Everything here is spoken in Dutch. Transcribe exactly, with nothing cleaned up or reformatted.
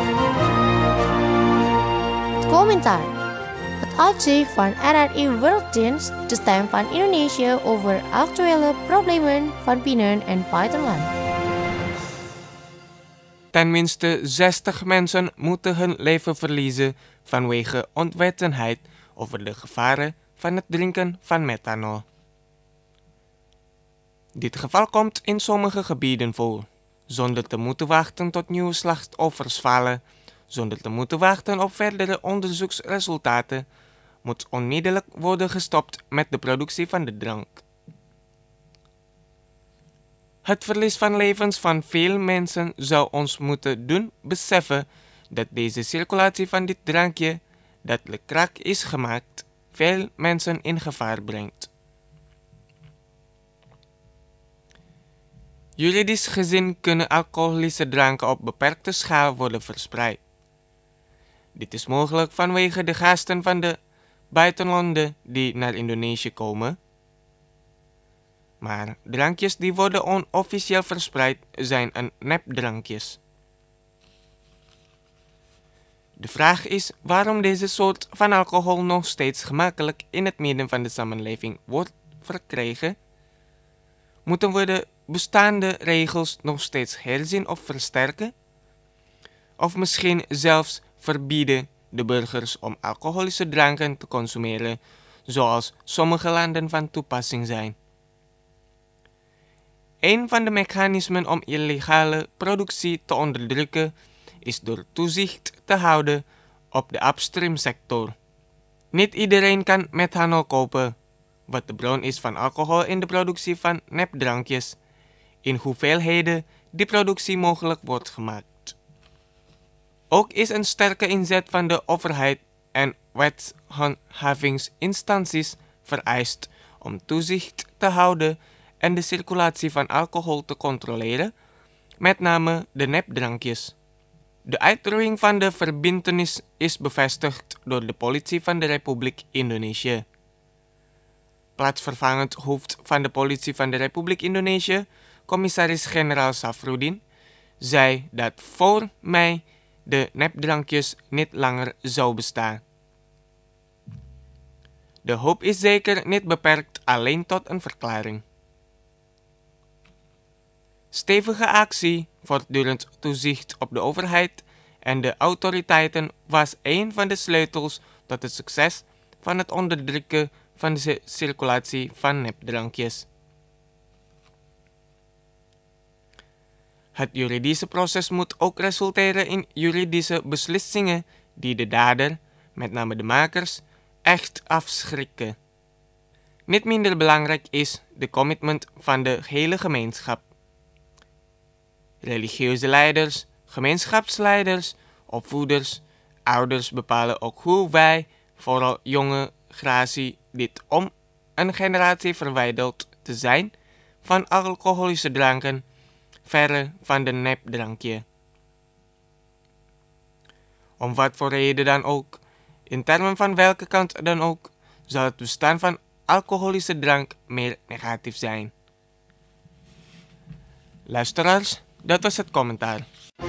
Het commentaar. Het uitzicht van R R I Worlddienst, de stem van Indonesië over actuele problemen van binnen- en buitenland. Tenminste zestig mensen moeten hun leven verliezen vanwege onwetendheid over de gevaren van het drinken van methanol. Dit geval komt in sommige gebieden voor, zonder te moeten wachten tot nieuwe slachtoffers vallen, zonder te moeten wachten op verdere onderzoeksresultaten, moet onmiddellijk worden gestopt met de productie van de drank. Het verlies van levens van veel mensen zou ons moeten doen beseffen dat deze circulatie van dit drankje, dat lekrak is gemaakt, veel mensen in gevaar brengt. Juridisch gezien kunnen alcoholische dranken op beperkte schaal worden verspreid. Dit is mogelijk vanwege de gasten van de buitenlanden die naar Indonesië komen. Maar drankjes die worden onofficieel verspreid zijn een nepdrankjes. De vraag is waarom deze soort van alcohol nog steeds gemakkelijk in het midden van de samenleving wordt verkregen. Moeten we de bestaande regels nog steeds herzien of versterken? Of misschien zelfs verbieden de burgers om alcoholische dranken te consumeren, zoals sommige landen van toepassing zijn. Een van de mechanismen om illegale productie te onderdrukken is door toezicht te houden op de upstream sector. Niet iedereen kan methanol kopen, wat de bron is van alcohol in de productie van nepdrankjes, in hoeveelheden die productie mogelijk wordt gemaakt. Ook is een sterke inzet van de overheid en wetshandhavingsinstanties vereist om toezicht te houden en de circulatie van alcohol te controleren, met name de nepdrankjes. De uitroeiing van de verbintenis is bevestigd door de politie van de Republiek Indonesië. Plaatsvervangend hoofd van de politie van de Republiek Indonesië, commissaris-generaal Safrudin, zei dat voor mei de nepdrankjes niet langer zou bestaan. De hoop is zeker niet beperkt alleen tot een verklaring. Stevige actie, voortdurend toezicht op de overheid en de autoriteiten was een van de sleutels tot het succes van het onderdrukken van de circulatie van nepdrankjes. Het juridische proces moet ook resulteren in juridische beslissingen die de dader, met name de makers, echt afschrikken. Niet minder belangrijk is de commitment van de hele gemeenschap. Religieuze leiders, gemeenschapsleiders, opvoeders, ouders bepalen ook hoe wij, vooral jonge gratie, dit om een generatie verwijderd te zijn van alcoholische dranken, verre van de nepdrankje. Om wat voor reden dan ook, in termen van welke kant dan ook, zal het bestaan van alcoholische drank meer negatief zijn. Luisteraars, dat was het commentaar.